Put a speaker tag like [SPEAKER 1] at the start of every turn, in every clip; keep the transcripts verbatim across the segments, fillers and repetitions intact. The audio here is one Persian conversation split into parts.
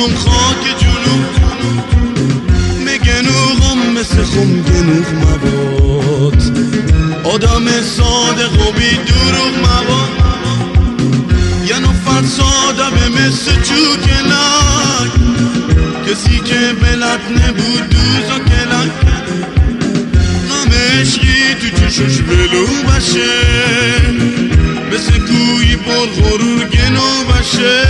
[SPEAKER 1] مردم خاک جنوب مگنوغم مثل خم گنوغ مباد آدم صادق و بی دروغ مباد یه نفر ساده به مثل چوکلک کسی که بلد نبود دوز و کلک غم عشقی تو چشش بلو بشه مثل کوی پر غرور گنو بشه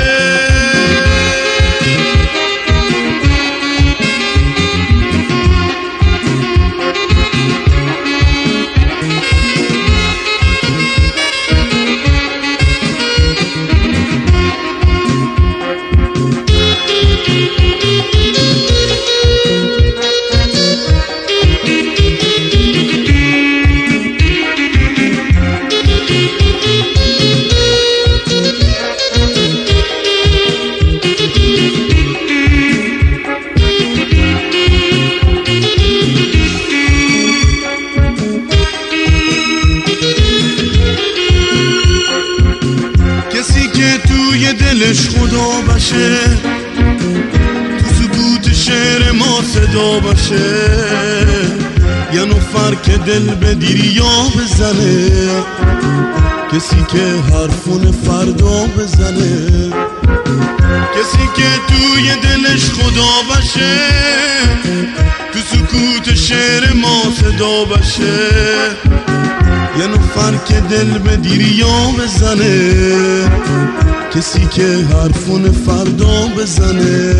[SPEAKER 1] دلش خدا باشه تو سکوت شعر ما صدا باشه یه نفر که دل به دیریا بزنه کسی که حرفون فردا بزنه کسی که توی دلش خدا باشه تو سکوت شعر ما صدا باشه یه نفر که دل به دیریا بزنه کسی که حرفون فردا بزنه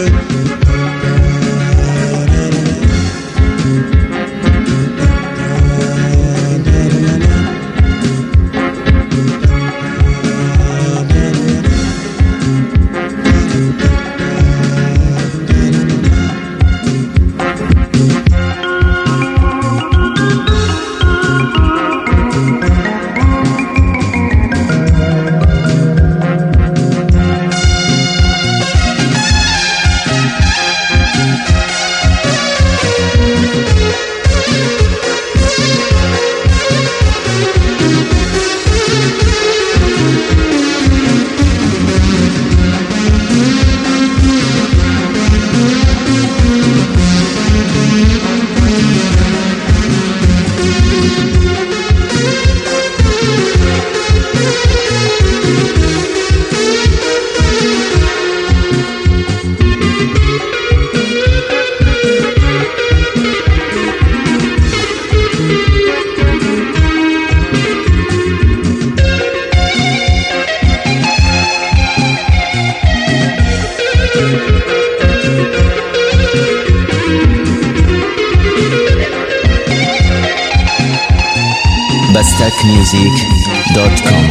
[SPEAKER 2] bastak music dot com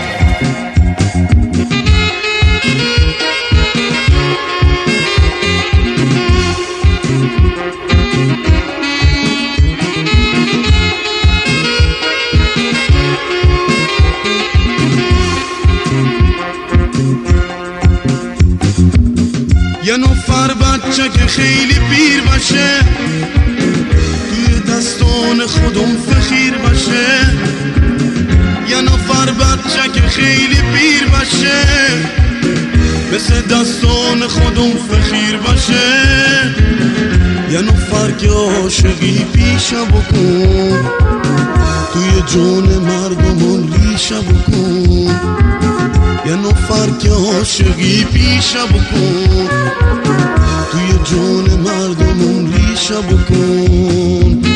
[SPEAKER 1] یه نفر بچه که خیلی پیر باشه توی دستان خودم فخیر باشه یه نفر بچه که خیلی پیر باشه مثل دستان خودم فخیر باشه یه نفر که عاشقی پیشه بکن توی جون مردمون ریشه بکن یه نفر که عاشقی پیشه بکن توی جون مردمون ریشه بکن